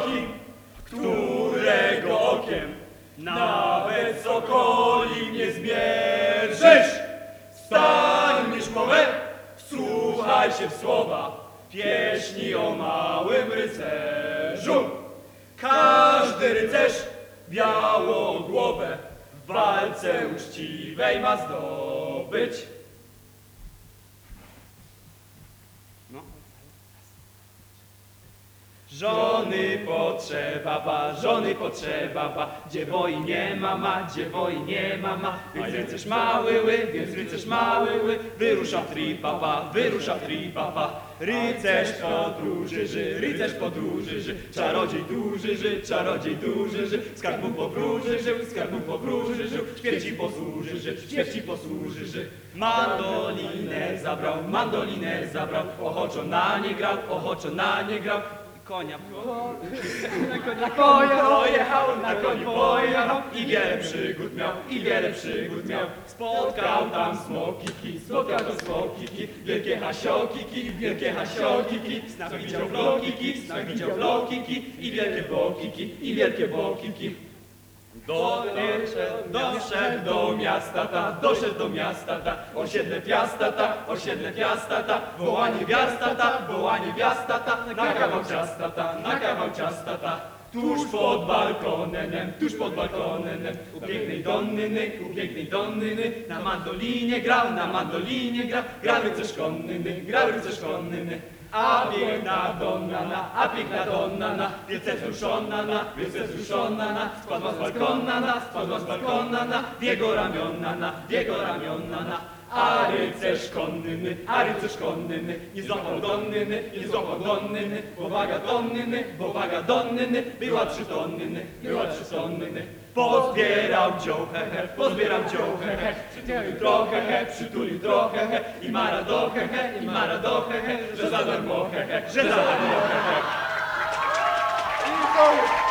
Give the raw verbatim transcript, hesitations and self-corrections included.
wysoki, którego okiem nawet sokoli nie zmierzysz. Stań mieszkowe, wsłuchaj się w słowa pieśni o małym rycerzu. Każdy rycerz białą głowę w walce uczciwej ma zdobyć. No. Żony potrzeba ba, żony potrzeba ba, gdzie woi nie ma ma, gdzie woi nie ma ma. Więc rycerz mały ły, więc rycerz mały ły, wyrusza w tripapa, wyrusza w tripapa. Rycerz podróży ży, rycerz podróży ży, czarodziej duży ży, czarodziej duży ży. Skarb mu powróży żył, skarb mu powróży żył, śmierci posłuży ży, śmierci posłuży ży. Mandolinę zabrał, mandolinę zabrał, ochoczo na nie grał, ochoczo na nie grał. Konia na konia pojechał, na koniu pojechał i wiele przygód miał, i wiele przygód miał. Spotkał tam smokiki, spotkał tam smokiki, wielkie hasiokiki, wielkie hasiokiki. Snak widział flokiki, snak widział flokiki i wielkie bokiki, i wielkie bokiki. Doszedł, doszedł do miasta ta, doszedł do miasta ta, osiedle piasta ta, osiedle piasta ta, wołanie wiasta ta, wołanie wiasta ta, na kawał ciasta ta, na kawał ciasta ta. Tuż pod balkonem, tuż pod balkonem, u pięknej Donnyny, u pięknej Donnyny, na mandolinie grał, na mandolinie grał, grał rycerz konnyny, grał rycerz konnyny. A piękna Donnana, a piękna Donnana, wielce wzruszona, wielce wzruszona, spadła z balkona, spadła z balkona, w jego ramiona, w jego ramiona. A rycerz konnyny, a rycerz konnyny, nie złapał Donnyny, nie złapał Donnyny, bo waga Donnyny, bo waga Donnyny, była trzy tonnyny, była trzy tonnyny. Pozbierał dzioł, he, he, pozbierał dzioł, he, he, przytulił trochę, he, przytulił trochę, he, i ma radochę, he, i ma radochę, he, że za darmo, he, he, że za darmo, he, he.